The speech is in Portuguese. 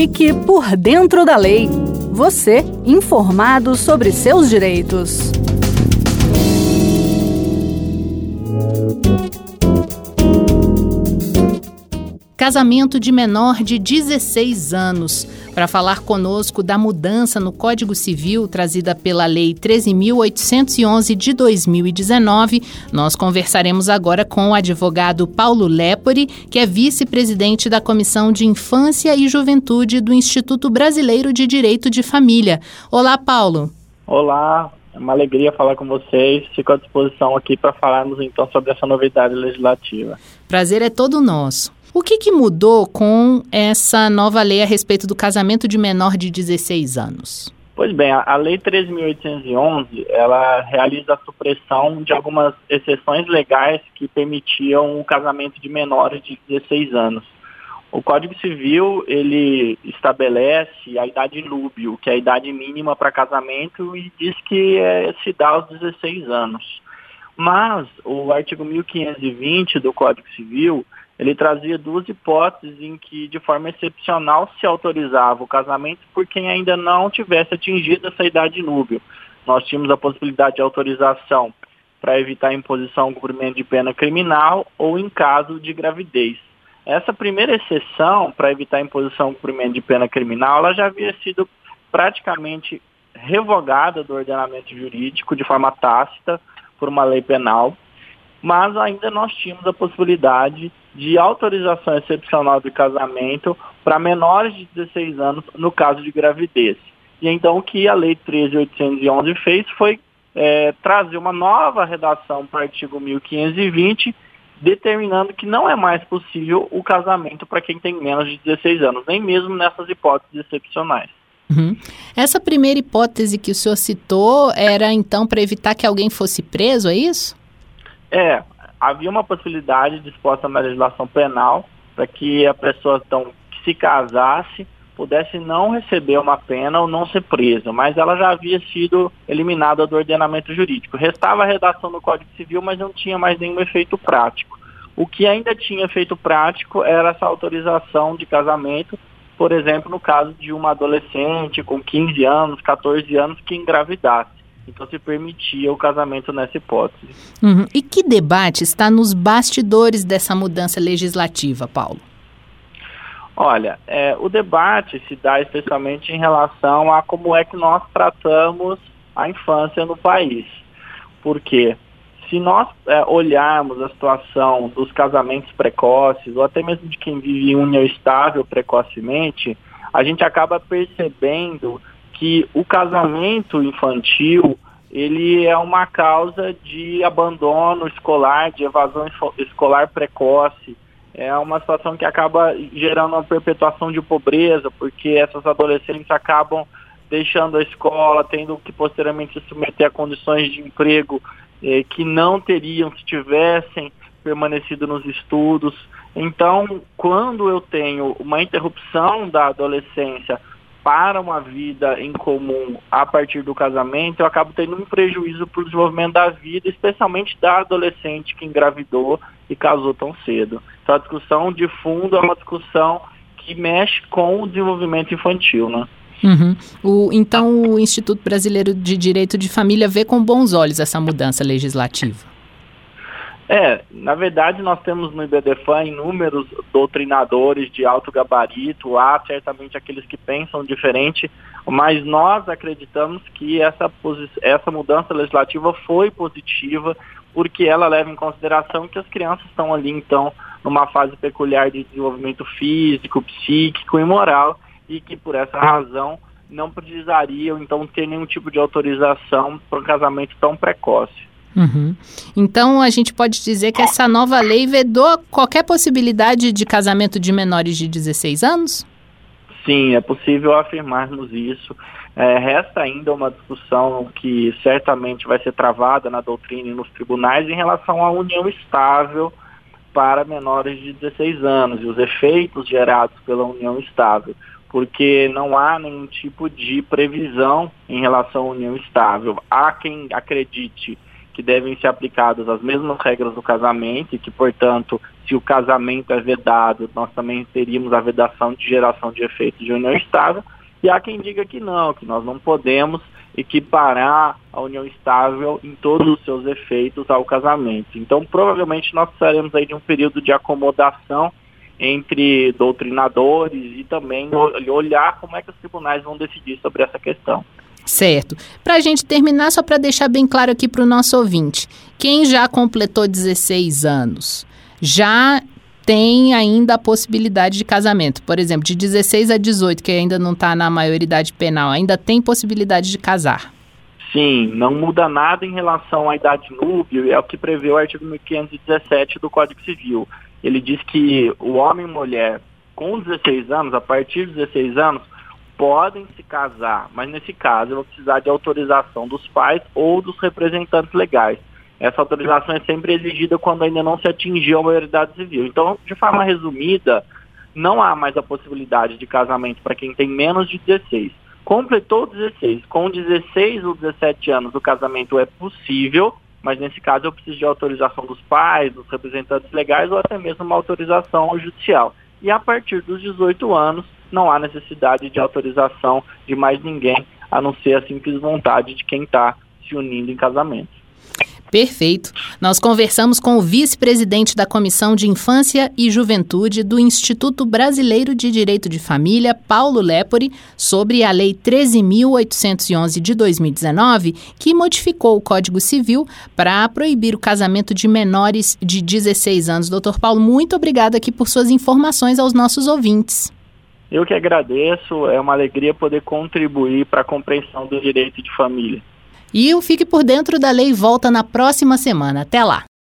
Fique por dentro da lei. Você, informado sobre seus direitos. Casamento de menor de 16 anos. Para falar conosco da mudança no Código Civil trazida pela Lei 13.811 de 2019, nós conversaremos agora com o advogado Paulo Lepori, que é vice-presidente da Comissão de Infância e Juventude do Instituto Brasileiro de Direito de Família. Olá, Paulo. Olá, é uma alegria falar com vocês. Fico à disposição aqui para falarmos então sobre essa novidade legislativa. Prazer é todo nosso. O que mudou com essa nova lei a respeito do casamento de menor de 16 anos? Pois bem, a Lei 13.811, ela realiza a supressão de algumas exceções legais que permitiam o casamento de menores de 16 anos. O Código Civil, ele estabelece a idade núbio, que é a idade mínima para casamento, e diz que se dá aos 16 anos. Mas o artigo 1520 do Código Civil, ele trazia duas hipóteses em que, de forma excepcional, se autorizava o casamento por quem ainda não tivesse atingido essa idade núbio. Nós tínhamos a possibilidade de autorização para evitar a imposição ou cumprimento de pena criminal ou em caso de gravidez. Essa primeira exceção para evitar a imposição ou cumprimento de pena criminal, ela já havia sido praticamente revogada do ordenamento jurídico de forma tácita por uma lei penal, mas ainda nós tínhamos a possibilidade de autorização excepcional de casamento para menores de 16 anos no caso de gravidez. E então o que a Lei 13.811 fez foi trazer uma nova redação para o artigo 1520, determinando que não é mais possível o casamento para quem tem menos de 16 anos, nem mesmo nessas hipóteses excepcionais. Uhum. Essa primeira hipótese que o senhor citou era então para evitar que alguém fosse preso, é isso? Havia uma possibilidade disposta na legislação penal para que a pessoa que se casasse pudesse não receber uma pena ou não ser presa, mas ela já havia sido eliminada do ordenamento jurídico. Restava a redação no Código Civil, mas não tinha mais nenhum efeito prático. O que ainda tinha efeito prático era essa autorização de casamento, por exemplo, no caso de uma adolescente com 15 anos, 14 anos que engravidasse. Então se permitia o casamento nessa hipótese. Uhum. E que debate está nos bastidores dessa mudança legislativa, Paulo? Olha, o debate se dá especialmente em relação a como é que nós tratamos a infância no país. Porque se nós olharmos a situação dos casamentos precoces, ou até mesmo de quem vive em união estável precocemente, a gente acaba percebendo que o casamento infantil, ele é uma causa de abandono escolar, de evasão escolar precoce. É uma situação que acaba gerando uma perpetuação de pobreza, porque essas adolescentes acabam deixando a escola, tendo que posteriormente se submeter a condições de emprego que não teriam se tivessem permanecido nos estudos. Então, quando eu tenho uma interrupção da adolescência para uma vida em comum a partir do casamento, eu acabo tendo um prejuízo para o desenvolvimento da vida, especialmente da adolescente que engravidou e casou tão cedo. Então a discussão de fundo é uma discussão que mexe com o desenvolvimento infantil, né? Uhum. Então o Instituto Brasileiro de Direito de Família vê com bons olhos essa mudança legislativa. Na verdade nós temos no IBDFAM inúmeros doutrinadores de alto gabarito, há certamente aqueles que pensam diferente, mas nós acreditamos que essa mudança legislativa foi positiva, porque ela leva em consideração que as crianças estão ali então numa fase peculiar de desenvolvimento físico, psíquico e moral, e que por essa razão não precisariam então ter nenhum tipo de autorização para um casamento tão precoce. Uhum. Então a gente pode dizer que essa nova lei vedou qualquer possibilidade de casamento de menores de 16 anos? Sim, é possível afirmarmos isso. Resta ainda uma discussão que certamente vai ser travada na doutrina e nos tribunais em relação à união estável para menores de 16 anos e os efeitos gerados pela união estável, porque não há nenhum tipo de previsão em relação à união estável. Há quem acredite que devem ser aplicadas as mesmas regras do casamento e que, portanto, se o casamento é vedado, nós também teríamos a vedação de geração de efeitos de união estável. E há quem diga que nós não podemos equiparar a união estável em todos os seus efeitos ao casamento. Então, provavelmente, nós precisaremos aí de um período de acomodação entre doutrinadores e também olhar como é que os tribunais vão decidir sobre essa questão. Certo. Para a gente terminar, só para deixar bem claro aqui para o nosso ouvinte, quem já completou 16 anos já tem ainda a possibilidade de casamento. Por exemplo, de 16 a 18, que ainda não está na maioridade penal, ainda tem possibilidade de casar. Sim, não muda nada em relação à idade núbio, é o que prevê o artigo 1517 do Código Civil. Ele diz que o homem e mulher com 16 anos, a partir de 16 anos, podem se casar, mas nesse caso vão precisar de autorização dos pais ou dos representantes legais. Essa autorização é sempre exigida quando ainda não se atingiu a maioridade civil. Então, de forma resumida, não há mais a possibilidade de casamento para quem tem menos de 16. Completou 16, com 16 ou 17 anos o casamento é possível, mas nesse caso eu preciso de autorização dos pais, dos representantes legais ou até mesmo uma autorização judicial. E a partir dos 18 anos, não há necessidade de autorização de mais ninguém, a não ser a simples vontade de quem está se unindo em casamento. Perfeito. Nós conversamos com o vice-presidente da Comissão de Infância e Juventude do Instituto Brasileiro de Direito de Família, Paulo Lepori, sobre a Lei 13.811 de 2019, que modificou o Código Civil para proibir o casamento de menores de 16 anos. Doutor Paulo, muito obrigado aqui por suas informações aos nossos ouvintes. Eu que agradeço, é uma alegria poder contribuir para a compreensão do direito de família. E o Fique por Dentro da Lei volta na próxima semana. Até lá!